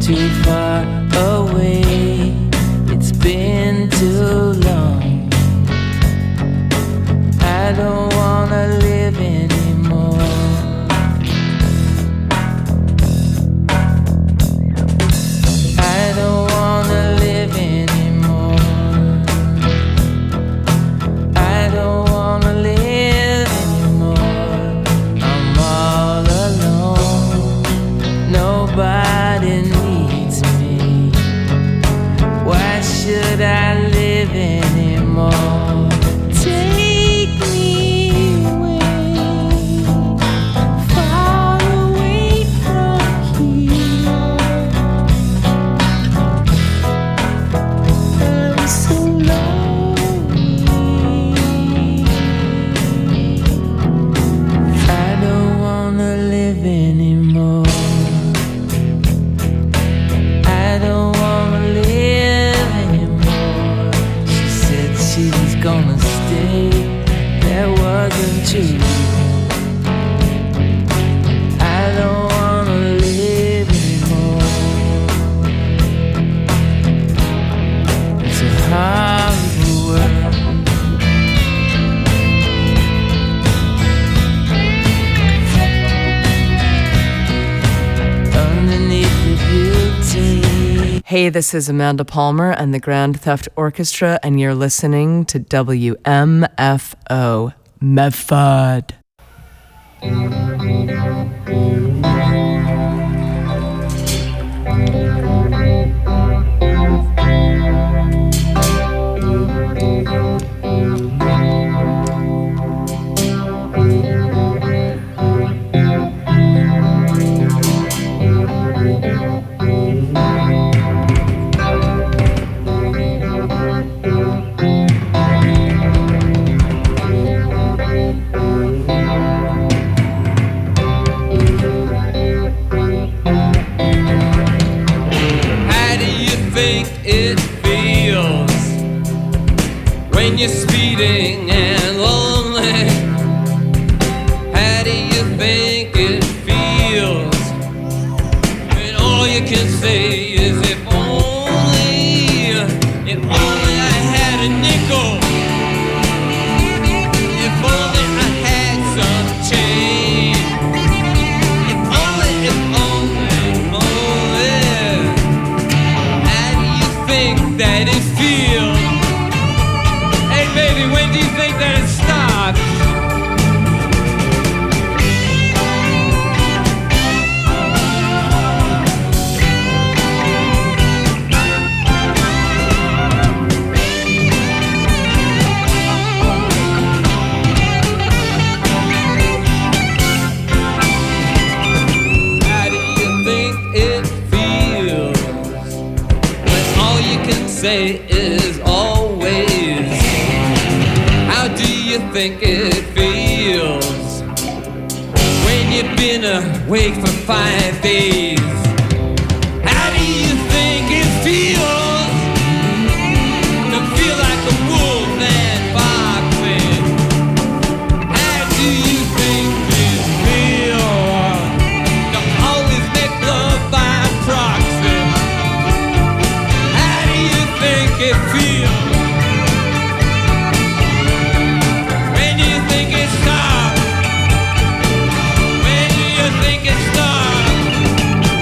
too far away. It's been too long. I don't wanna live anymore. I don't wanna live anymore. I don't wanna live anymore. I'm all alone. Nobody needs me. Why should I live anymore? Take me away, far away from here. I'm so lonely. I don't wanna live anymore. I don't wanna live anymore. She said she was gonna stay. That wasn't true. I don't wanna live anymore. It's a horrible world. Underneath the beauty. Hey, this is Amanda Palmer and the Grand Theft Orchestra, and you're listening to WMFO Medford. How do you think it feels when you're speeding and lonely? How do you think it feels when all you can say is if only I had a nickel, if only I had some change, if only, how do you think that it feels? Hey baby, when do you think that it stops? How do you think it feels when all you can say is always? How do you think it feels when you've been awake for 5 days? How do you think it feels to feel like a wolf and boxing? How do you think it feels to always make love by proxy? How do you think it feels? When do you think it stops? When do you think it stops?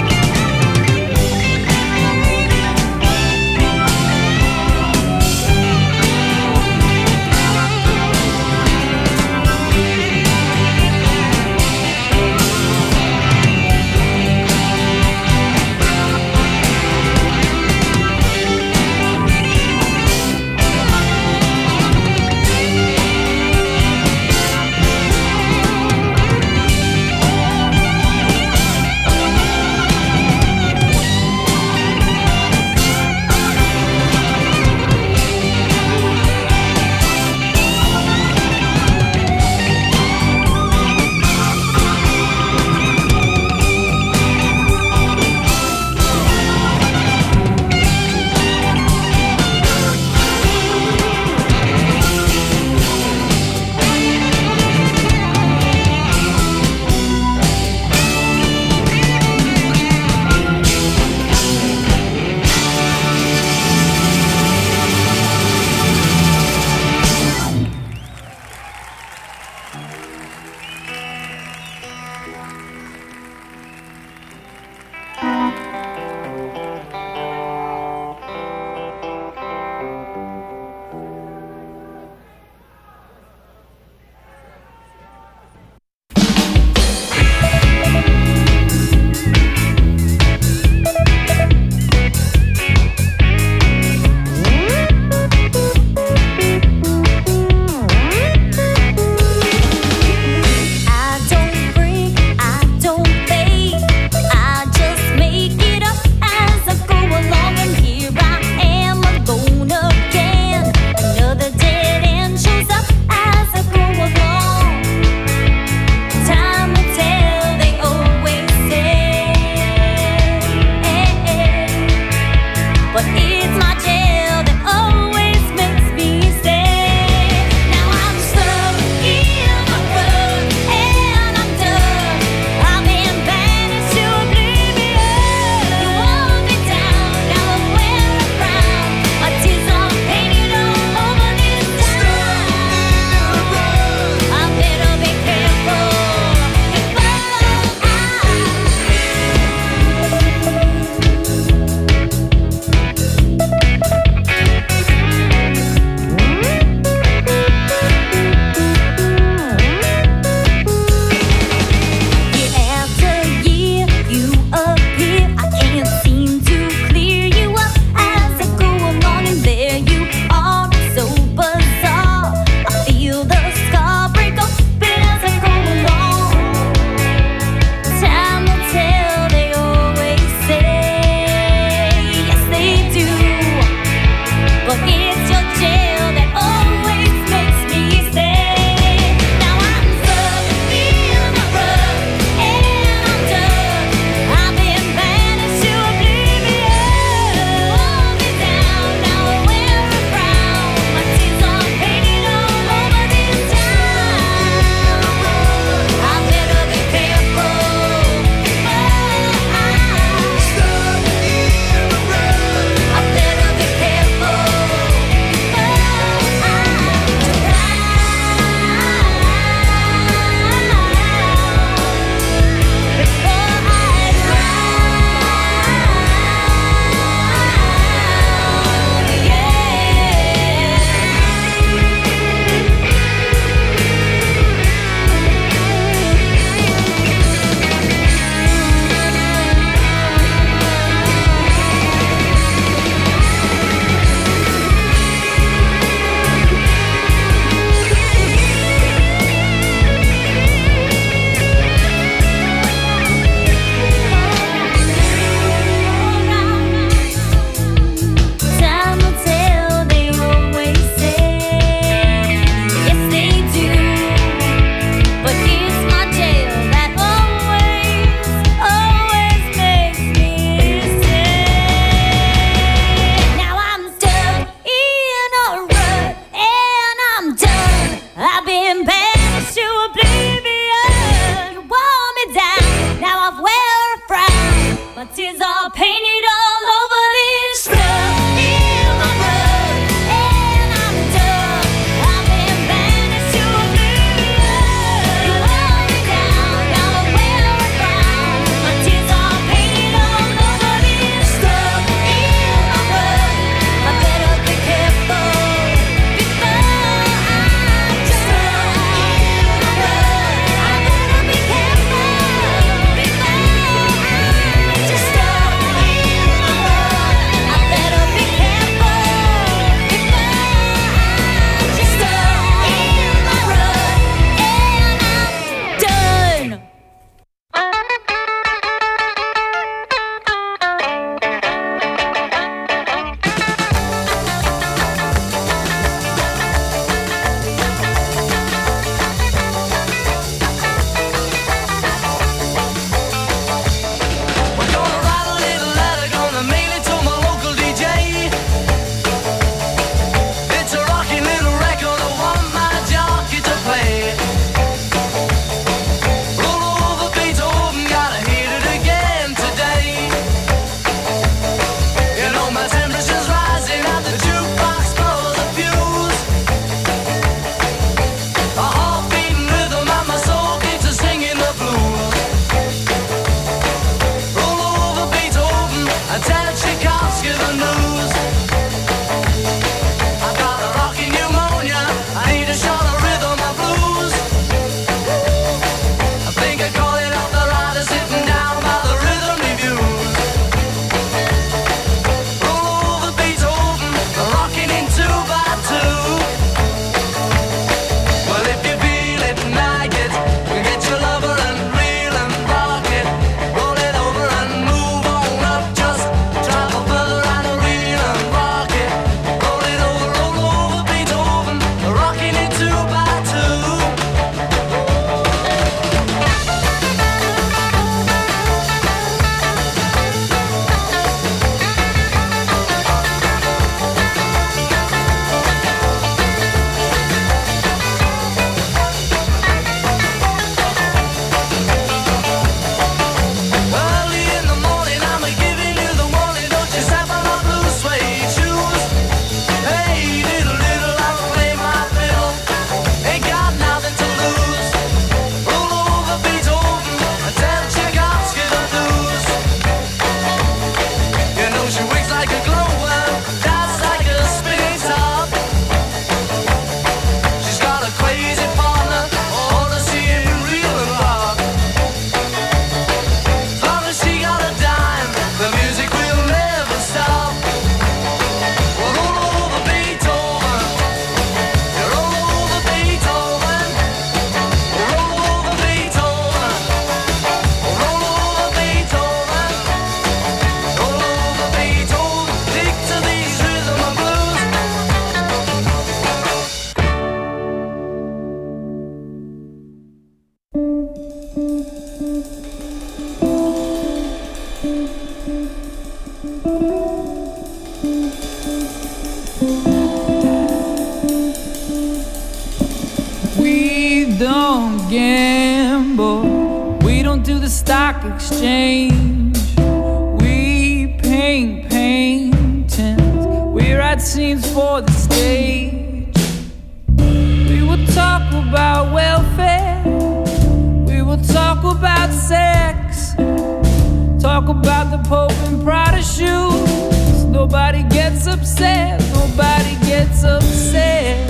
don't gamble. We don't do the stock exchange. We paint paintings. We write scenes for the stage. We will talk about welfare. We will talk about sex. Talk about the Pope and Prada shoes. Nobody gets upset. Nobody gets upset.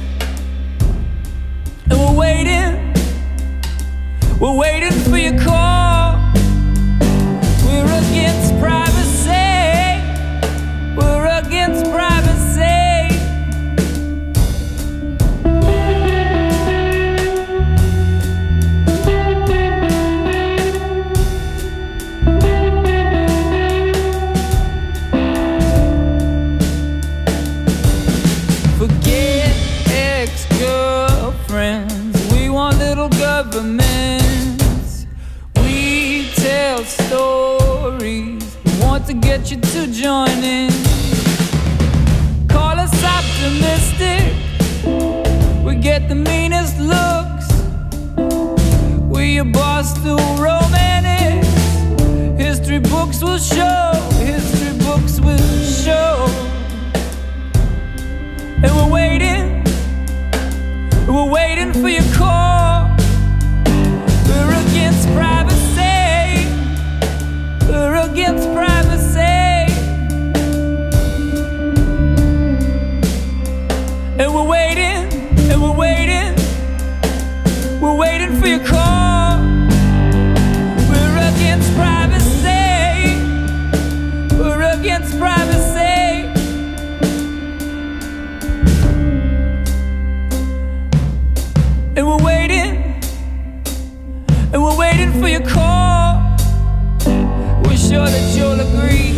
And we're waiting for your call. We're against privacy. We're against privacy. Forget ex-girlfriends. We want little governments. We tell stories. We want to get you to join in. Call us optimistic. We get the meanest looks. We your boss through romantics. History books will show. History books will show. And we're waiting for your call. We're against privacy. We're against privacy. And we're waiting for your call. We're against privacy. We're against privacy. And we're waiting for your call. We're sure that you'll agree.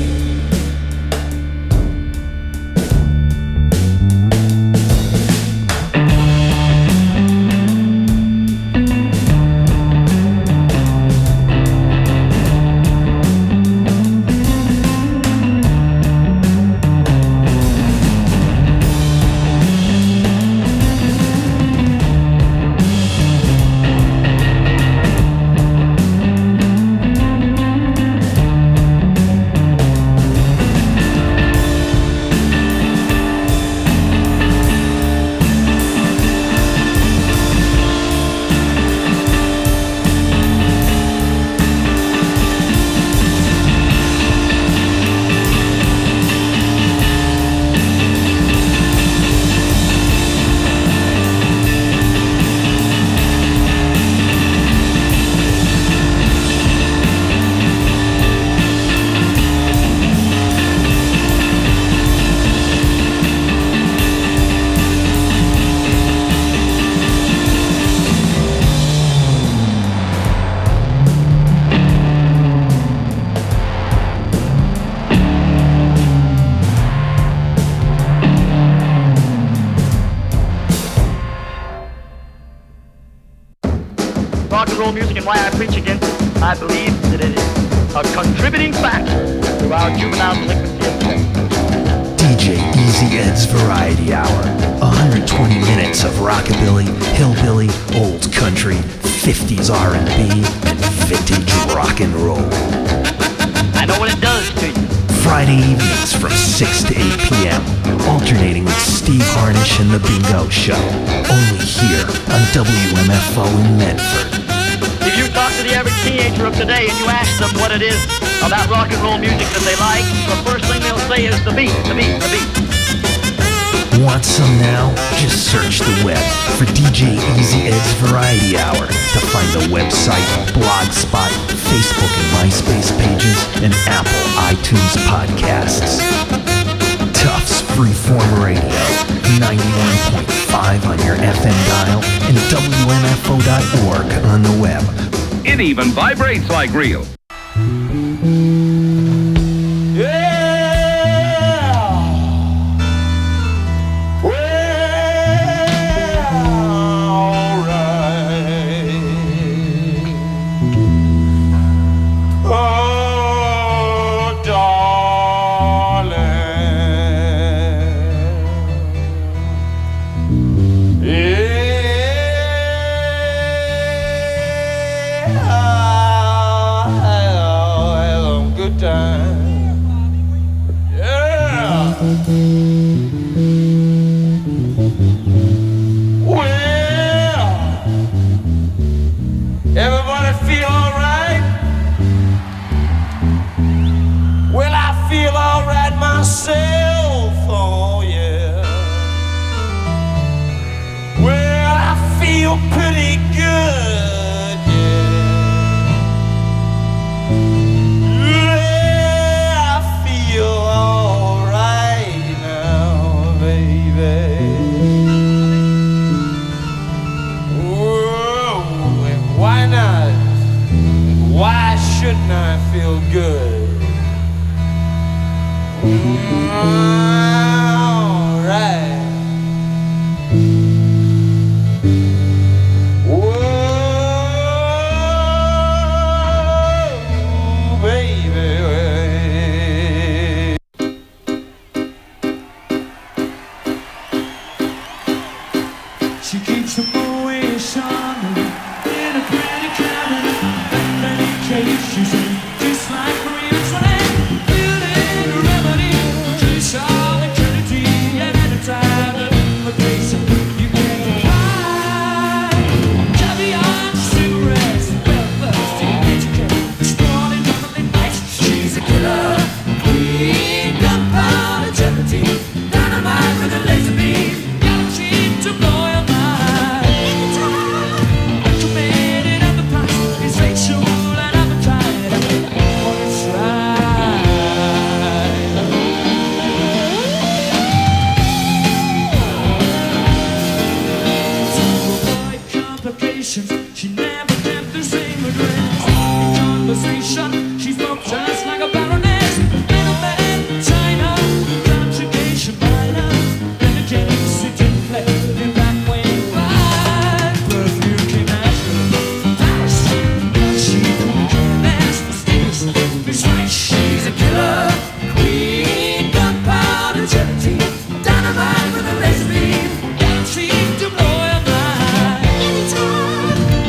Music and why I preach against it. I believe that it is a contributing factor to our juvenile delinquency of today. DJ Easy Ed's Variety Hour. 120 minutes of rockabilly, hillbilly, old country, 50s R&B, and vintage rock and roll. I know what it does to you. Friday evenings from 6 to 8 p.m. Alternating with Steve Harnish and The Bingo Show. Only here on WMFO in Medford. If you talk to the average teenager of today and you ask them what it is about rock and roll music that they like, the first thing they'll say is the beat, the beat, the beat. Want some now? Just search the web for DJ Easy Ed's Variety Hour to find the website, Blogspot, Facebook and MySpace pages, and Apple iTunes podcasts. Tufts Freeform Radio, 91.5 on your FM dial and WMFO.org on the web. It even vibrates like real. feel pretty good, yeah. I feel alright now, baby. Whoa, and why not? Why shouldn't I feel good? Alright. She keeps the boy shining in a pretty cabinet. Many cases, just like Maria Antoinette. Building a remedy, she's all eternity. And at a time of invitation, you can't buy caviar, cigarettes, breakfast, educate. Exploring nothing nice. She's a killer queen, gunpowder, gelatine, dynamite with a laser beam. Guaranteed to blow your mind. Committed at the price is sexual and appetite. For it's right. To avoid complications, she never kept the same address. In conversation, she spoke just like a baroness. Middleman, China, conjugation minor, dedicating sitting play. In back way, right, perfume came natural. Paris, she don't care less for status. That's right, she's a killer queen, gunpowder, gelatine, dynamite with a laser beam, guaranteed to blow your mind. Anytime.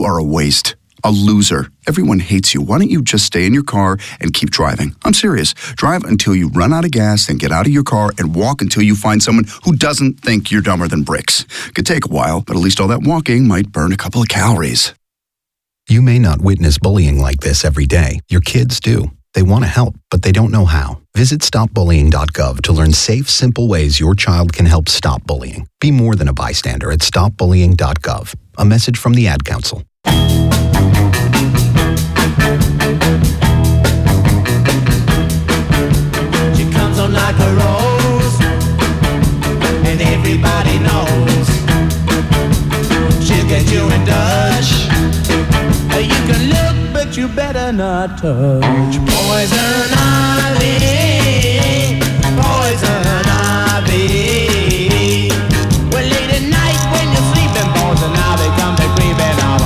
You are a waste. A loser. Everyone hates you. Why don't you just stay in your car and keep driving? I'm serious. Drive until you run out of gas, then get out of your car and walk until you find someone who doesn't think you're dumber than bricks. Could take a while, but at least all that walking might burn a couple of calories. You may not witness bullying like this every day. Your kids do. They want to help, but they don't know how. Visit stopbullying.gov to learn safe, simple ways your child can help stop bullying. Be more than a bystander at stopbullying.gov. A message from the Ad Council. She comes on like a rose, and everybody knows she'll get you in Dutch. You can look, but you better not touch. Poison ivy, poison ivy. Well, late at night when you're sleeping, poison ivy comes a creeping all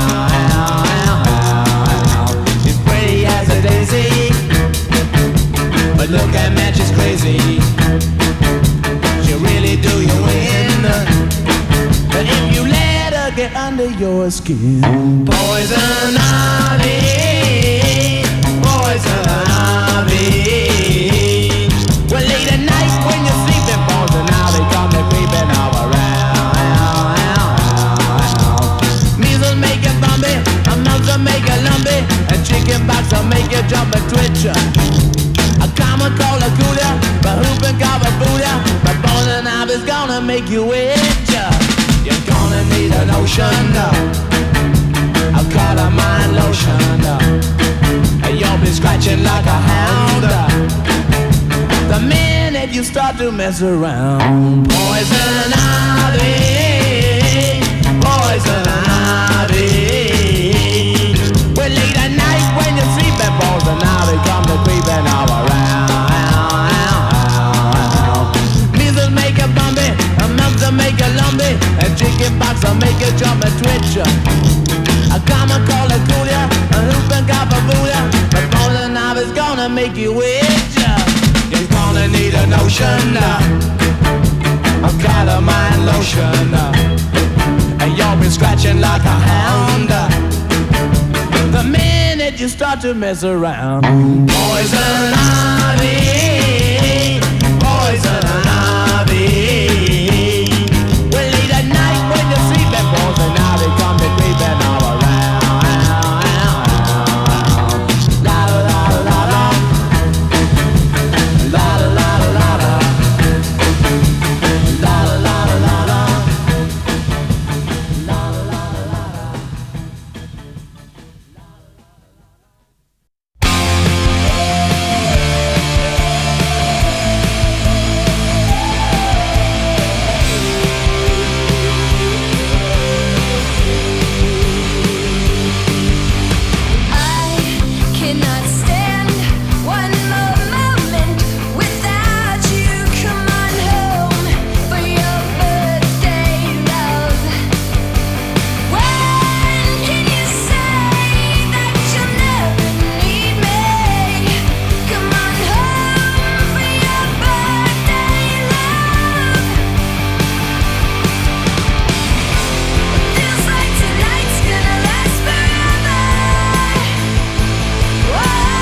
around. She's pretty as a daisy, but look at man, she's crazy. She'll really do you in, but if you let her get under your skin. Poison ivy, poison ivy. Well, late at night when you're sleeping, poison ivy come and creeping all around. Measles make you bumpy, a mumps will make you lumpy, and chicken pox will make you jump and twitch. A common cold, a cooler, but whooping cough a Buddha, but poison ivy's gonna make you itch. You're gonna need an ocean, I'll call a mind lotion, and you'll be scratching like a hound the minute you start to mess around. Poison ivy, poison ivy. Well, late at night when you're sleeping, poison ivy come to creeping all around. Measles make you bumpy, a mumps will make you lumpy, and chicken pox will make you jump and twitch. A common cold will cool ya, a whooping cough will fool ya, but poison ivy's gonna make you itch. You're gonna need an ocean, I've got a mind lotion, and you'll be scratching like a hound the minute you start to mess around. Poison ivy, poison ivy. Well, late at night when you're sleeping, poison ivy come to creeping all around. La la la la la, la la la la la, la la la la la, la la la la la. Feels like tonight's gonna last forever. Whoa.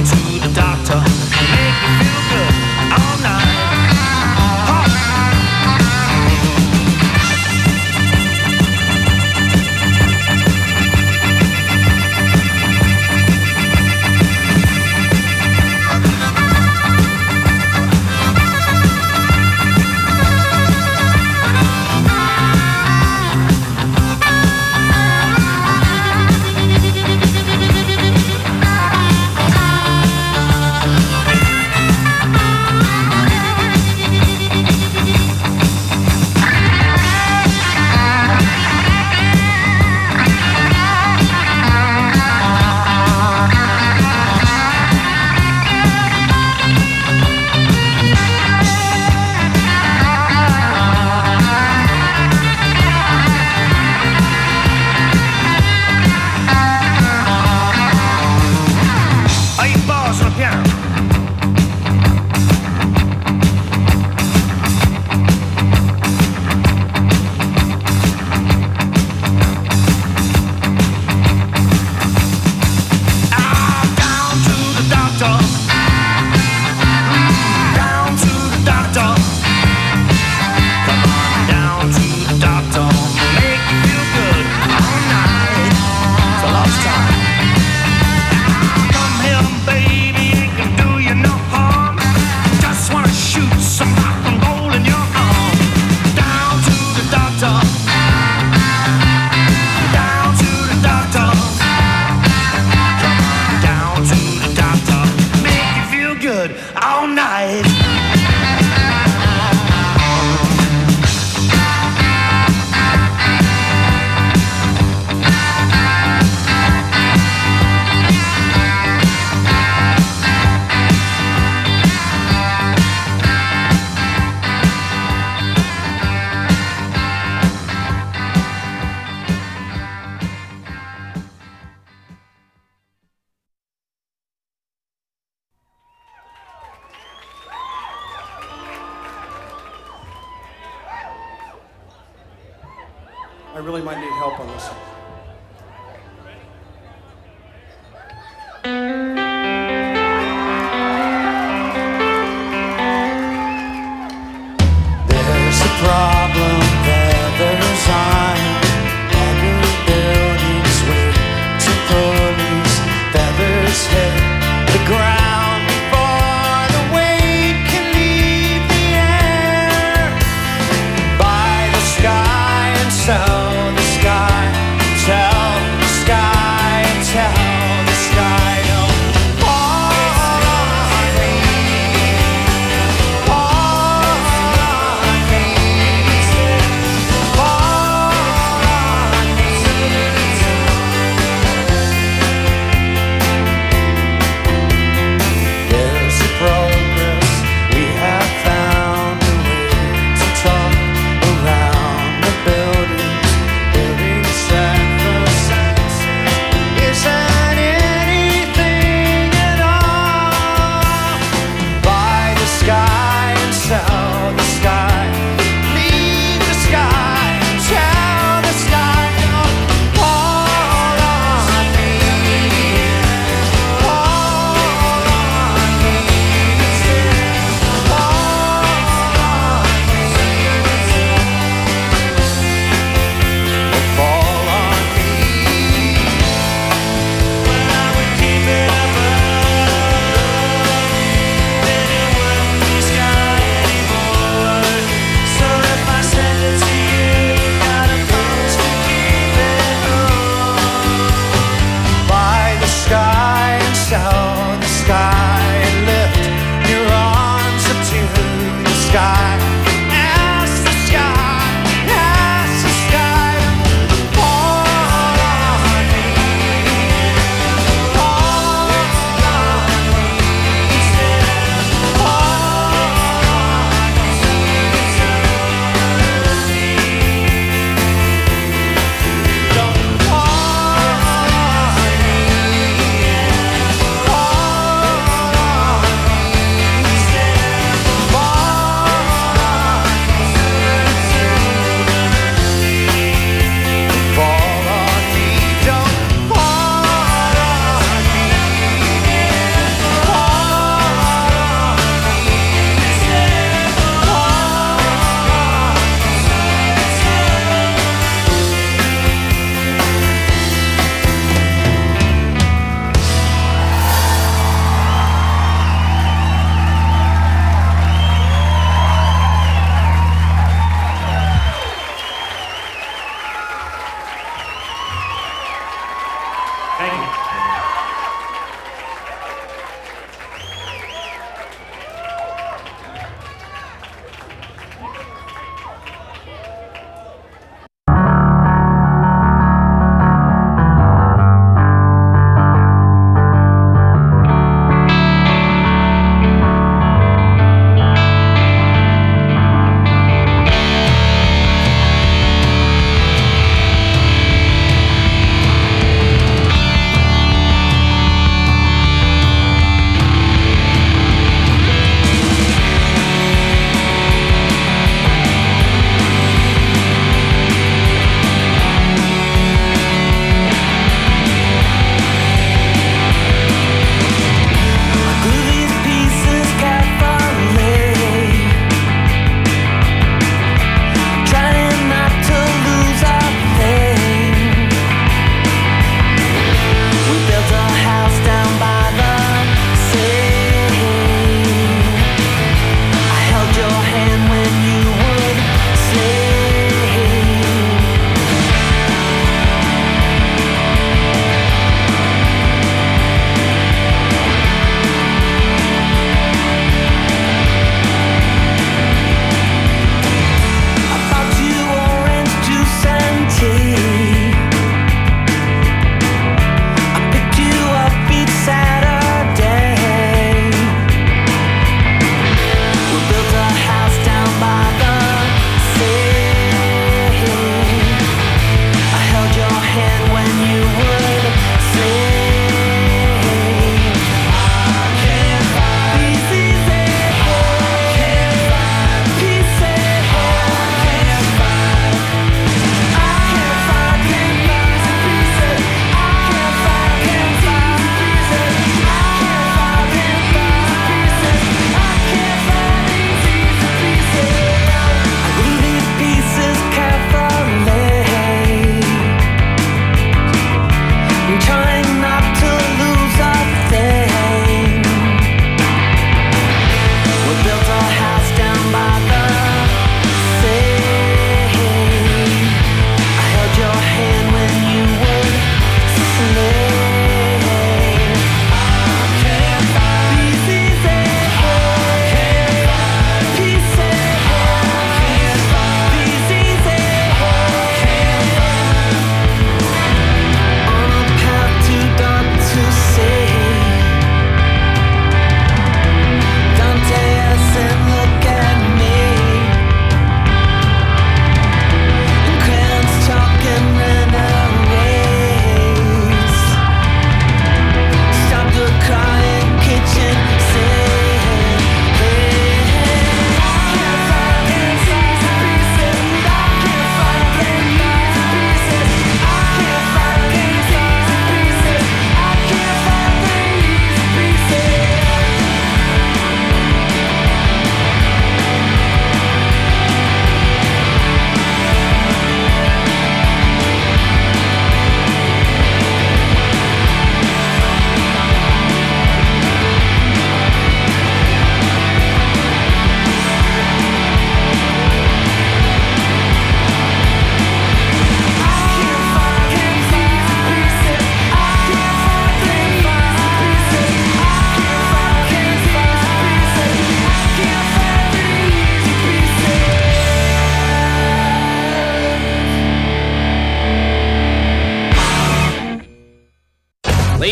to the doctor. Make me feel good all night. I really might need help on this. There's a problem there, there's iron. Every building's way to police. Feathers hit the ground before the weight can leave the air. By the sky and so the sky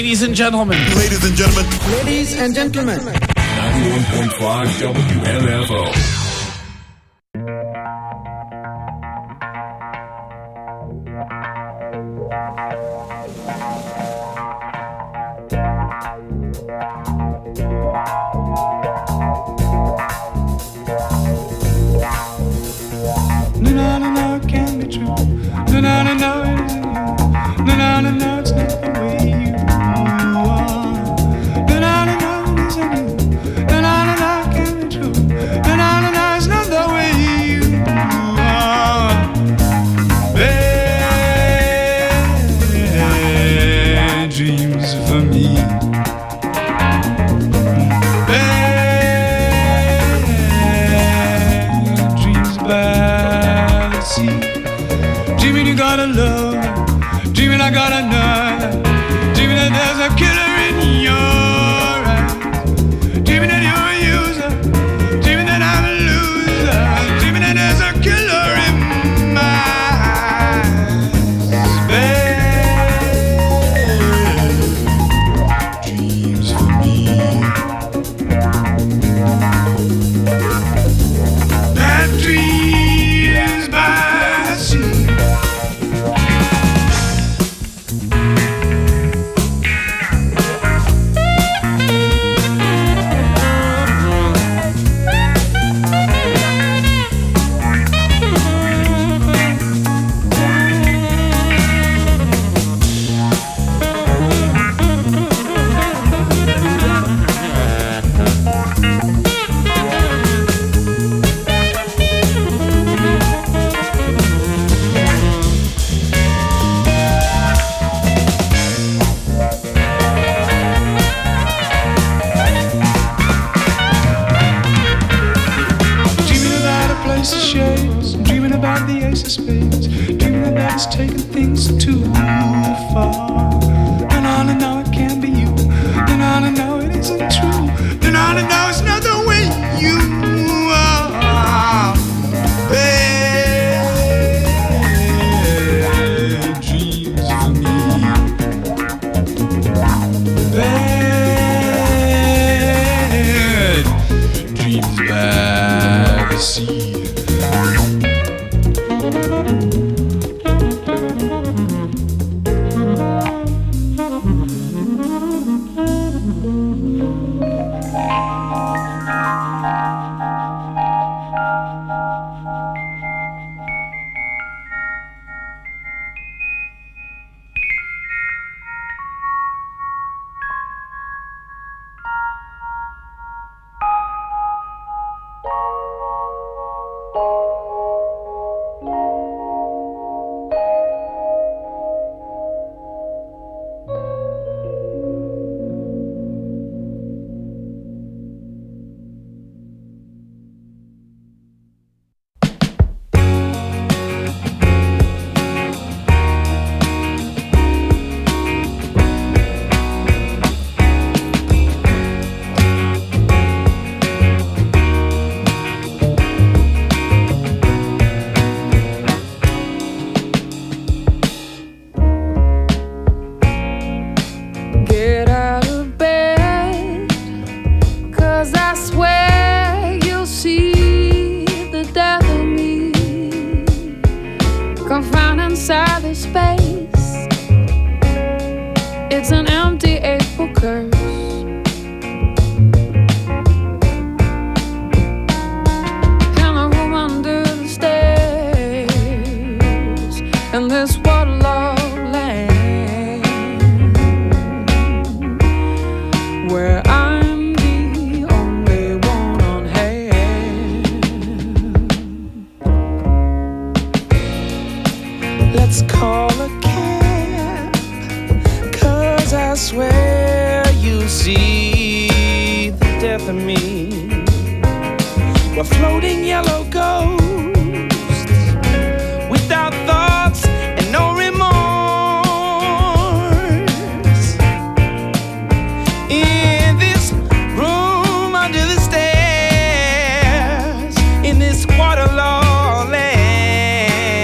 Ladies and gentlemen. Ladies and gentlemen. Ladies and gentlemen. 91.5 WMFO. No, it can't be true. No, it isn't you. No, it's not the way you are. No, it isn't you. No, it can't be true. No, it's not the way you are. Bad dreams for me. Bad dreams by the sea. Dreaming you got a love. Dreaming I got a knife. Dreaming that there's a killer in your eyes. Dreaming that you're a user. Dreaming that I'm a loser. Dreaming that there's a killer in my eyes. Bad dreams for me. Bad dreams by the sea. Dreaming about the ace of spades. Dreaming about us taking things too far. No, it can't be you. No, it isn't true. No, it's not the way you are. Bad dreams for me. Bad dreams by the sea.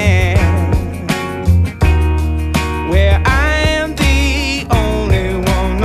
Where I am the only one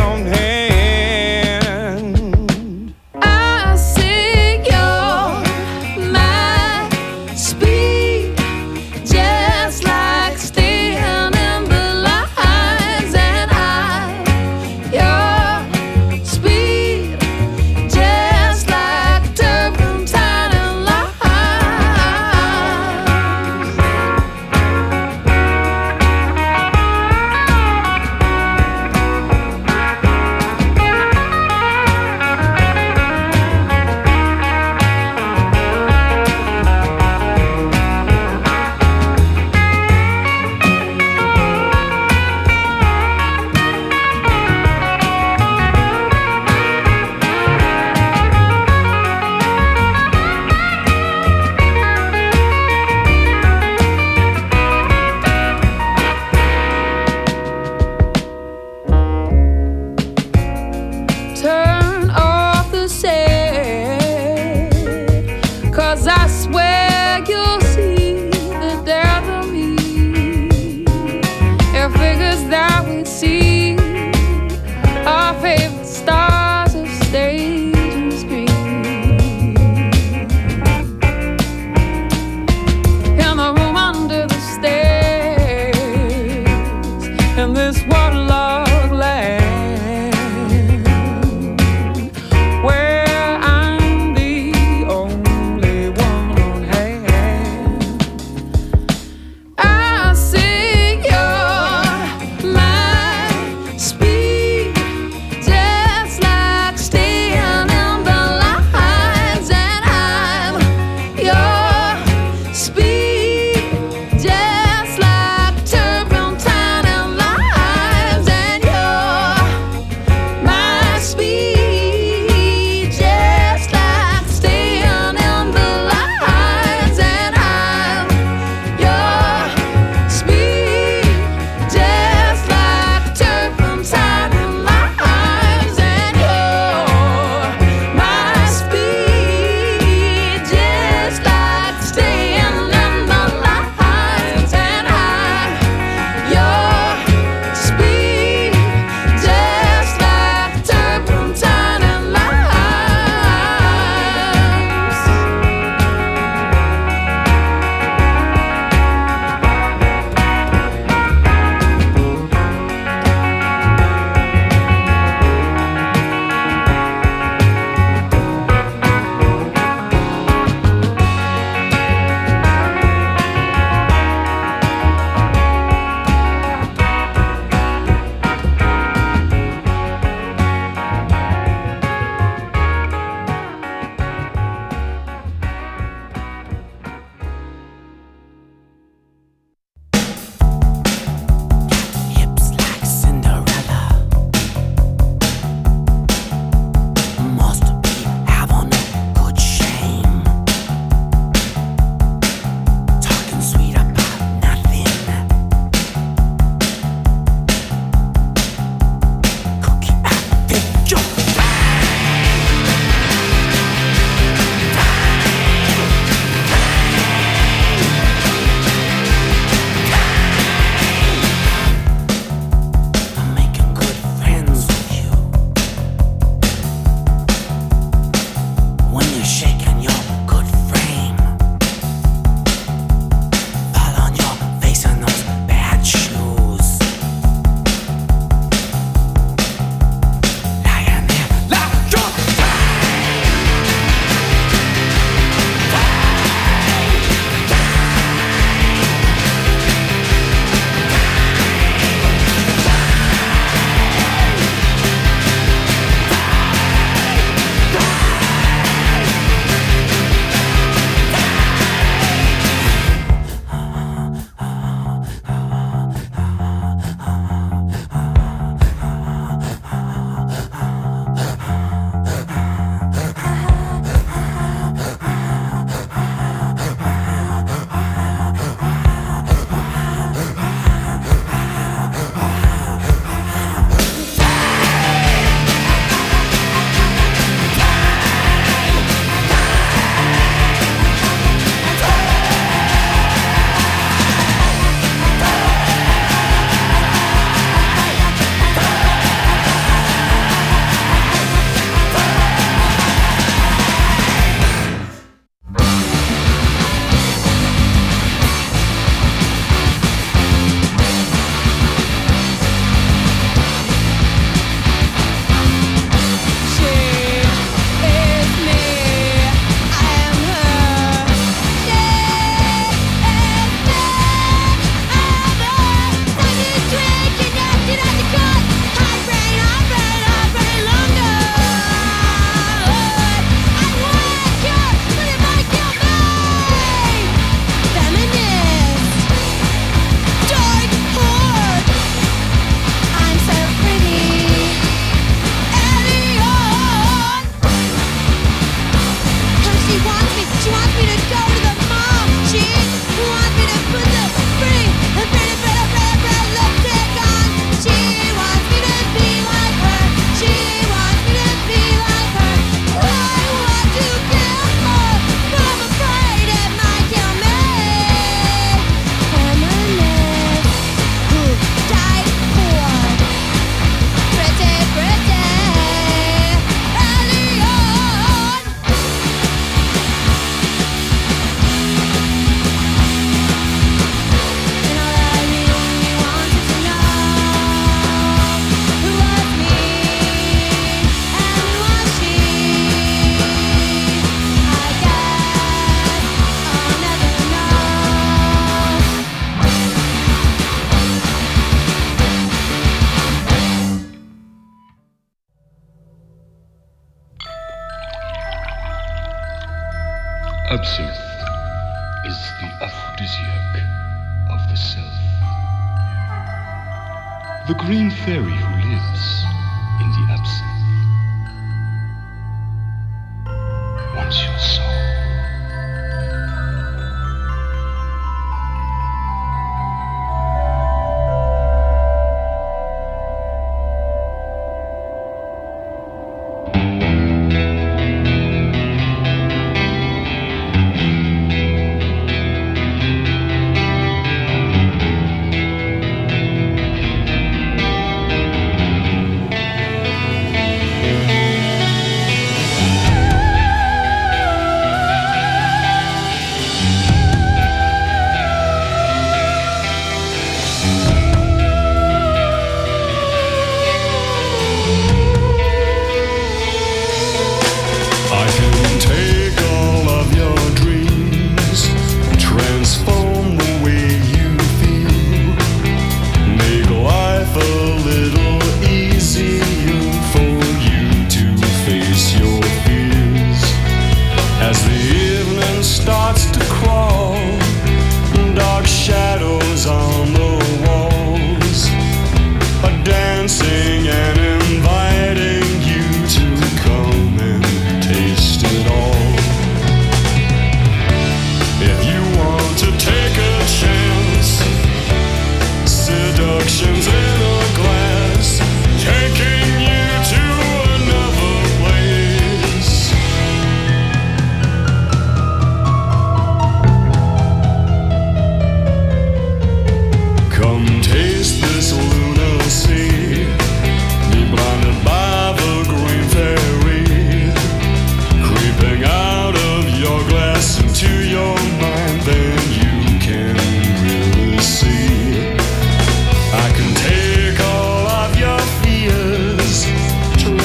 Absinthe is the aphrodisiac of the self. The green fairy who lives